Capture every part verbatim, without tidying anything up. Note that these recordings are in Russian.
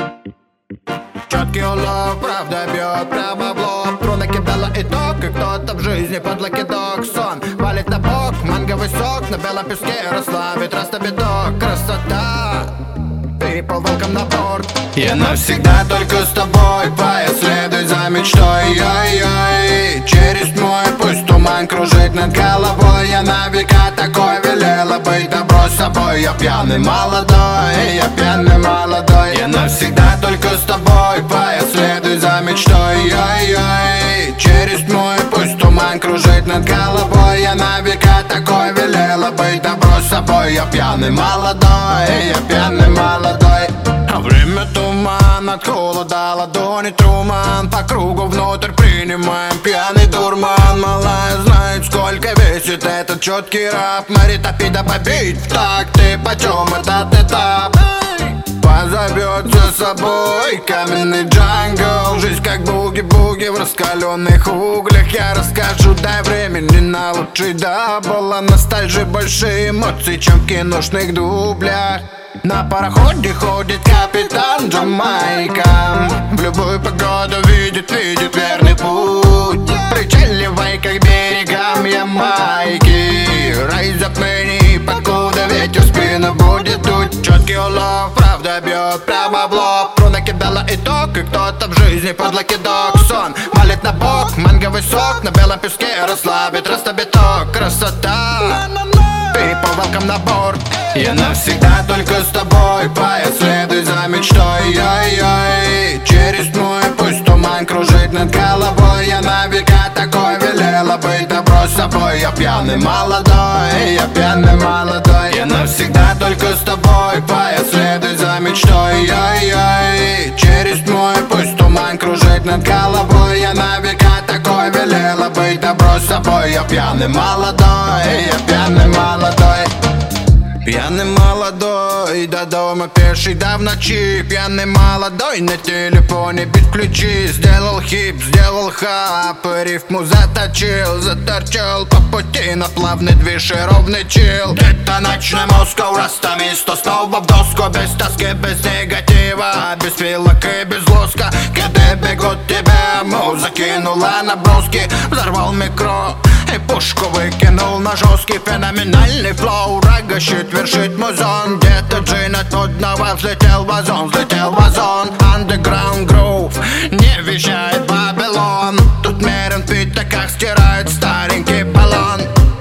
Четкий улов, правда бьет прямо в лоб. Тру накидала итог, и кто-то в жизни под локидок. Сон валит на бок, манговый сок на белом песке расслабит растобиток. Красота, перепал волком на борт. Я навсегда только с тобой, следуй за мечтой. Ой-ой, через тьму, пусть туман кружит над головой. Я на века такой велела быть, добро с собой. Я пьяный молодой, я пьяный молодой. Я навсегда только с тобой, следуй за мечтой. Ой-ой, через тьму, пусть туман кружит над головой. Я на века такой велела быть, добро с собой. Я пьяный молодой, я пьяный молодой. А время туман, от холода ладони Труман. По кругу внутрь принимаем пьяный дурман. Малая знает, сколько весит этот четкий рэп. Мэри топи да побить в такт. Ты почем этот этап? Позовет за собой каменный джангл. Жизнь как буги-буги в раскаленных углях. Я расскажу, дай времени на лучший дабл. А ностальжи больше эмоций, чем в киношных дублях. На пароходе ходит капитан Джамайка. В любую погоду видит, видит верный путь. Причаливай к берегам Ямайки. Rise up many, покуда ветер в спину будет дуть. Четкий улов, правда бьет прямо в лоб. Тру накидала итог, и кто-то в жизни под локидок. Сон валит на бок, манговый сок на белом песке расслабит растобиток. Красота, перепал волком на борт. Я навсегда только с тобой, следуй за мечтой. Ой-ой, через тьму, пусть туман кружит над головой. Я на века такой велела быть, добро с собой. Я пьяный молодой, я пьяный молодой. Я навсегда только с тобой, следуй за мечтой. Ой-ой, через тьму, пусть туман кружит над головой. Я на века такой велела быть, добро с собой. Я пьяный молодой, я пьяный молодой. Пьяный молодой, до дома пеший, да в ночи. Пьяный молодой, на телефоне бит ключи. Сделал хип, сделал хап, рифму заточил. Заторчал по пути на плавный движ и ровный чил. Это ночной Москва, растамисто снова в доску. Без тоски, без негатива, без филок и без лоска. Когда бегут тебя, муза кинула наброски. Взорвал микро и пушку выкинул на жесткий феноменальный флоу. Рага щит вершит музон. Где-то джин от нудного взлетел вазон, взлетел вазон. Underground groove, не вещает Вавилон. Тут мерен в пятаках, стирает старенький баллон.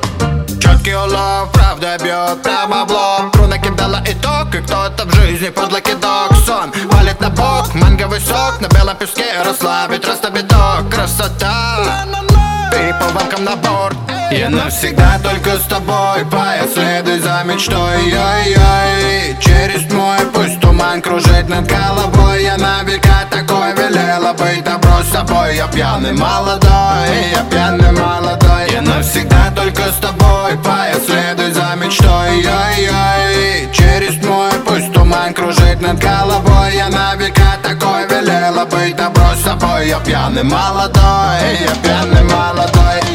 Четкий улов, правда бьет прямо в лоб. Тру накидала итог, и кто-то в жизни под локидок. Сон валит на бок, манговый сок на белом песке расслабит растобиток. Красота, перепал волком на борт. Я навсегда только с тобой, следуй за мечтой. Ой-ой, через тьму, пусть туман кружит над головой. Я на века такой велела быть, добро с собой. Я пьяный молодой, я пьяный молодой. Я навсегда только с тобой, следуй за мечтой. Ой-ой, через тьму, пусть туман кружит над головой. Я на века такой велела быть, добро с собой. Я пьяный молодой, я пьяный молодой.